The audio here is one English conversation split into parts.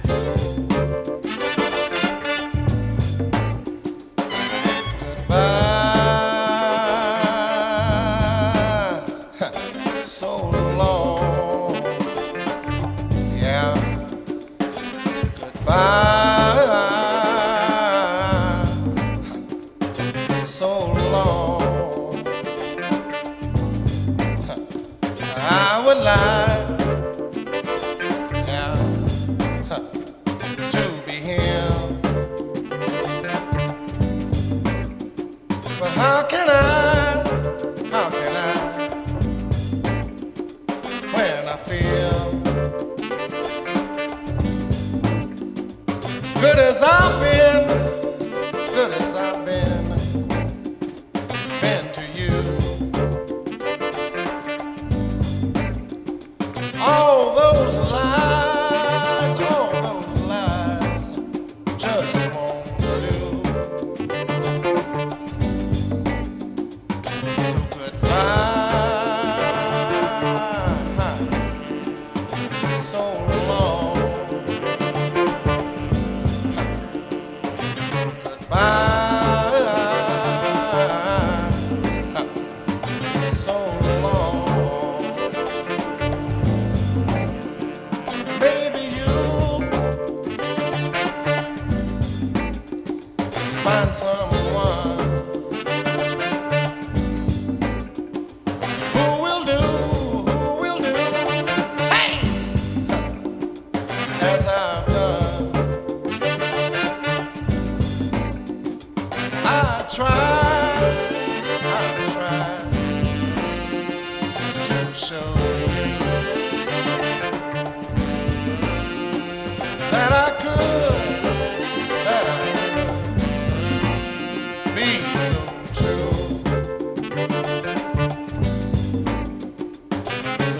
Goodbye, so long. Yeah, goodbye, so long. I would lie, yeah, to be here. But how can I, when I feel good as I've been, been to you. All those lies, just won't do. So goodbye, so long. Goodbye, so long. Maybe you'll find someone who will do, hey, as I've done. I tried to show you that I could be so true. So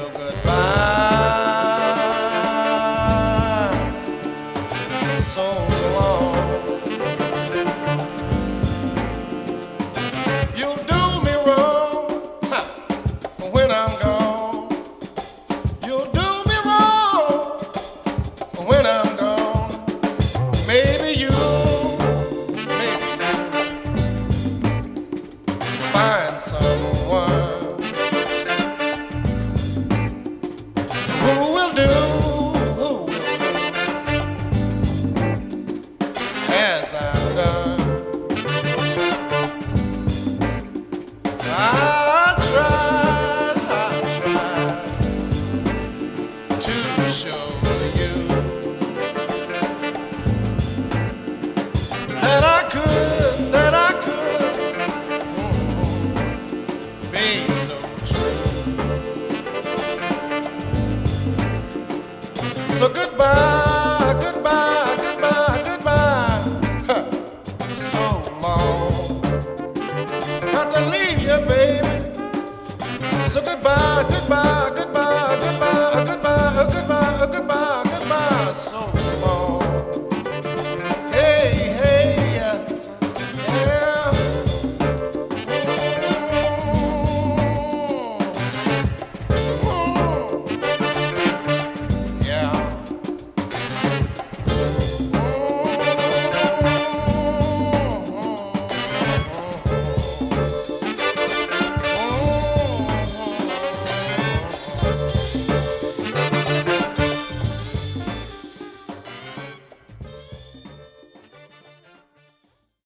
goodbye, so long. You'll do me wrong when I'm gone. You'll do me wrong when I'm gone. Maybe you find someone who will do as I've done. I tried to show you that I could be so true. So goodbye, so long. Got to leave you, baby. So goodbye, so